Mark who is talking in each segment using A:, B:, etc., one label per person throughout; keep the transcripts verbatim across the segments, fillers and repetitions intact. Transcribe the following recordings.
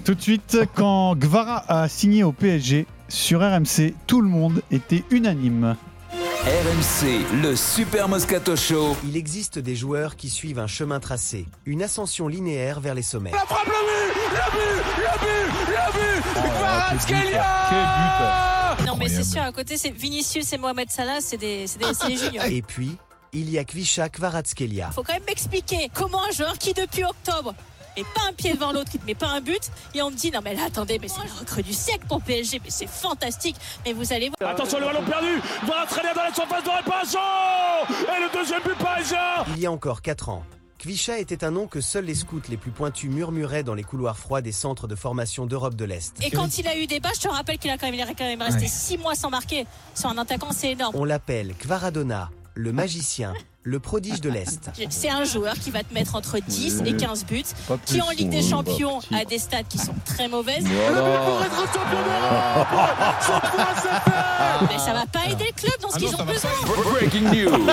A: Tout de suite, quand Gvara a signé au P S G, sur R M C, tout le monde était unanime.
B: R M C, le Super Moscato Show.
C: Il existe des joueurs qui suivent un chemin tracé, une ascension linéaire vers les sommets.
D: La frappe, le but, le but, le but, le but, Kvaratskhelia.
E: Quel but. Non mais c'est sûr, à côté c'est Vinicius et Mohamed Salah, c'est des, c'est des, c'est des juniors.
C: Et puis, il y a Kvisha Kvaratskhelia.
E: Faut quand même m'expliquer comment un joueur qui depuis octobre met pas un pied devant l'autre, il ne met pas un but, et on me dit non mais là attendez, mais c'est le recrue du siècle pour P S G, mais c'est fantastique, mais vous allez voir.
D: Attention, le ballon perdu, Kvaratskhelia dans la surface de réparation, et le deuxième but parisien.
C: Il y a encore quatre ans, Kvisha était un nom que seuls les scouts les plus pointus murmuraient dans les couloirs froids des centres de formation d'Europe de l'Est.
E: Et quand il a eu des bas, je te rappelle qu'il a quand même, il a quand même resté
A: ouais.
E: six mois sans marquer sur un attaquant, c'est énorme.
C: On l'appelle Kvaradona, le magicien, le prodige de l'Est.
E: C'est un joueur qui va te mettre entre dix et quinze buts, qui en Ligue des Champions a des stats qui sont très mauvaises.
D: Voilà. Le but pour être champion d'Europe, son point c'est fait.
E: Mais ça va pas aider le club dans ce
D: Ah
E: qu'ils
D: non,
E: ont besoin.
F: Breaking news.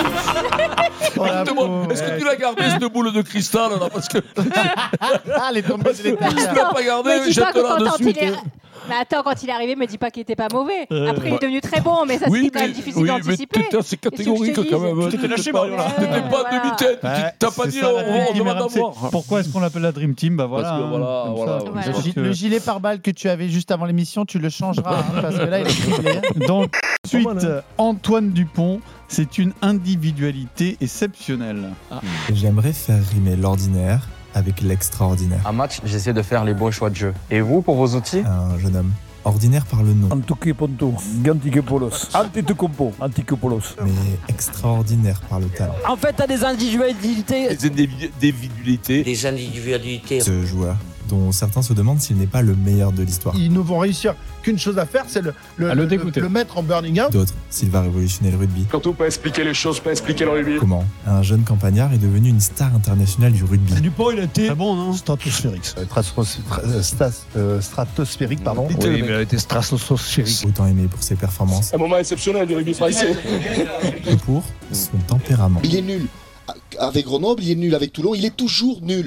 A: Voilà,
F: Demande, est-ce que tu l'as gardé cette boule de cristal là, parce que
A: Ah, les tombées de l'état.
F: si tu l'as pas gardé,
G: me dis pas que
F: jette-la
G: quand
F: dessus.
G: il est... Mais attends, quand il est arrivé, me dis pas qu'il était pas mauvais.
F: Euh,
G: Après, il
F: ouais.
G: est devenu très bon, mais ça
F: Oui,
G: c'était quand
F: mais,
G: même difficile
F: oui,
G: d'anticiper.
F: mais t'étais- c'est catégorique
G: Qu'est-ce que je te
F: quand même.
G: dise ?
D: T'étais lâché,
F: pas-
D: Marion, là.
F: T'étais
G: Ouais,
F: pas
G: voilà.
F: demi-tête.
A: Ouais,
F: T'as pas
A: c'est
F: dit
A: ça,
F: on
A: la Dream
F: on
A: Team
F: demande
A: R M C.
F: à voir.
A: Pourquoi est-ce qu'on l'appelle la Dream Team? Bah voilà.
F: Parce que
A: hein,
F: voilà,
A: comme
F: voilà.
A: ça,
G: Voilà.
A: parce
H: Le, gi-
A: que-
H: le gilet pare-balles que tu avais juste avant l'émission, tu le changeras, hein, parce que là, il est gilet.
A: Donc, suite,
F: mal, hein.
A: Antoine Dupont, c'est une individualité exceptionnelle.
I: J'aimerais faire rimer l'ordinaire avec l'extraordinaire.
J: Un match, j'essaie de faire les bons choix de jeu. Et vous, pour vos outils?
I: Un jeune homme ordinaire par le nom,
K: Antuke Ponto, Gantike Polos, Antetokounmpo, Antique Polos.
I: mais extraordinaire par le talent.
K: En fait, t'as des individualités.
F: Des individu- individualités.
L: Des individualités.
I: Ce joueur, dont certains se demandent s'il n'est pas le meilleur de l'histoire.
H: Ils ne vont réussir qu'une chose à faire, c'est le, le,
K: À le
H: le-
K: dégoûter.
H: le mettre en burning out.
I: D'autres, s'il va révolutionner le rugby.
D: Surtout pas expliquer les choses, pas expliquer le rugby.
I: Comment un jeune campagnard est devenu une star internationale du rugby.
K: Dupont, il a été
A: Très bon, non?
H: Stratosphérique. Stratos- stra- stas- euh, Stratosphérique, pardon.
K: Oui, mais elle a été stratosphérique.
I: Autant aimé pour ses performances
D: Un moment exceptionnel du rugby français.
I: que pour son tempérament.
L: Il est nul. Avec Grenoble, il est nul. Avec Toulon, il est toujours nul.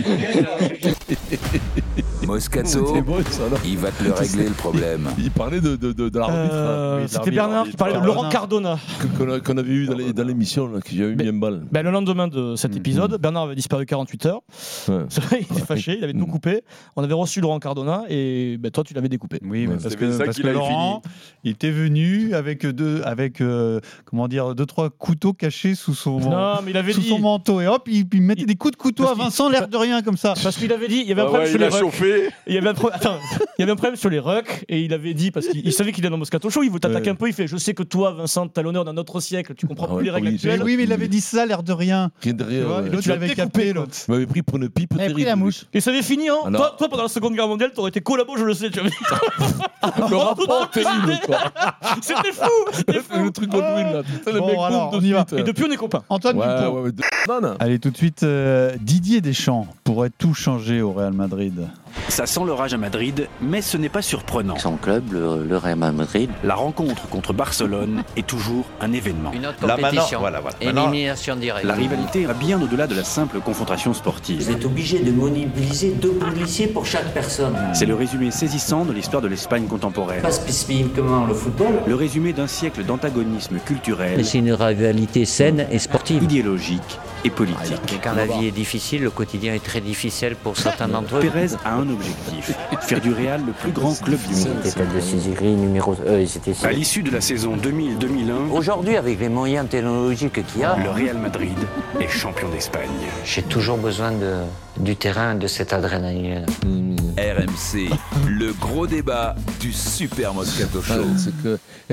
B: Moscato,
F: C'est bon ça là.
B: il va te le régler le problème.
F: Il parlait de, de, de, de l'arbitre.
D: Euh,
F: Oui, de
D: C'était
F: l'arbitre,
D: Bernard qui
F: l'arbitre.
D: parlait de
A: Cardona.
D: Laurent Cardona.
F: Que- qu'on a- qu'on avait eu dans les- dans l'émission, là, qui a eu
D: Mais-
F: bien balle.
D: Ben, le lendemain de cet
F: Mhm.
D: épisode, Bernard avait disparu quarante-huit heures.
F: Ouais.
D: C'est vrai, il était fâché, il avait tout
F: Mhm.
D: coupé. On avait reçu Laurent Cardona et ben, toi, tu l'avais découpé.
A: Oui, mais
F: Ouais,
A: parce
F: c'était
A: que,
F: ça
A: parce
F: qu'il
A: que
F: avait
A: Laurent, il était venu avec deux, avec euh, comment dire, deux trois couteaux cachés sous son,
D: Non, mais il avait
A: sous
D: dit.
A: son manteau et hop, il, il mettait
D: Il-
A: des coups de couteau à
D: parce qu'il-
A: Vincent, l'air de rien comme ça.
D: Parce qu'il avait dit, il y avait un problème sur les rucks.
F: chauffé.
D: Il y avait un pro- Attends, il y avait un problème sur les rucks et il avait dit, parce qu'il il savait qu'il est dans Moscato Show, il veut t'attaquer
F: Ouais.
D: un peu, il fait je sais que toi, Vincent, t'as l'honneur d'un autre siècle, tu comprends
F: Ah ouais,
D: plus les règles
F: oui,
A: Mais
D: actuelles.
A: oui, mais il avait dit ça, l'air de rien.
F: Rien
A: Tu
F: derrière.
A: vois,
F: ouais.
A: et l'autre,
D: Tu
A: il
D: l'as
A: avait
D: découpé,
A: capté
D: quoi.
A: l'autre.
F: Il m'avait pris pour une pipe
H: Il avait
F: terrible.
H: pris la mouche.
D: Et ça avait fini, hein
F: Alors-
D: toi, toi, pendant la Seconde Guerre mondiale, t'aurais été collabo, je le sais, tu vois.
F: Le rapport terrible, quoi.
D: C'était fou, c'était fou.
F: Le truc Godwin, là. Putain, le
A: Bon,
F: mec
A: alors,
F: boum de
A: on y va.
F: suite.
D: Et depuis, on est copains.
A: Antoine
F: Ouais,
A: Dupont.
F: ouais, ouais. de- Non, non.
A: Allez, tout de suite, euh, Didier Deschamps pourrait tout changer au Real Madrid.
M: Ça sent l'orage à Madrid, mais ce n'est pas surprenant.
L: Son club, le, le Real Madrid.
M: La rencontre contre Barcelone est toujours un événement.
L: Une autre
F: Là,
L: compétition.
F: maintenant, voilà, voilà. Maintenant-
L: Élimination directe.
M: La rivalité va bien au-delà de la simple confrontation sportive.
L: Vous êtes obligé de mobiliser deux policiers pour chaque personne.
M: C'est le résumé saisissant de l'histoire de l'Espagne contemporaine.
L: Pas spécifiquement le football.
M: Le résumé d'un siècle d'antagonisme culturel,
L: C'est une rivalité saine et sportive.
M: idéologique et politique.
L: Mais quand la vie est difficile, le quotidien est très difficile pour certains d'entre eux.
M: Pérez a un objectif, faire du Real le plus grand club du monde.
L: C'était de Sisirie, numéro... Euh, ils étaient
M: À l'issue de la saison deux mille deux mille un,
L: Aujourd'hui, avec les moyens technologiques qu'il y a,
M: le Real Madrid est champion d'Espagne.
L: j'ai toujours besoin de, du terrain, de cette adrénaline.
B: R M C, le gros débat du Super Moscato Show.
F: C'est que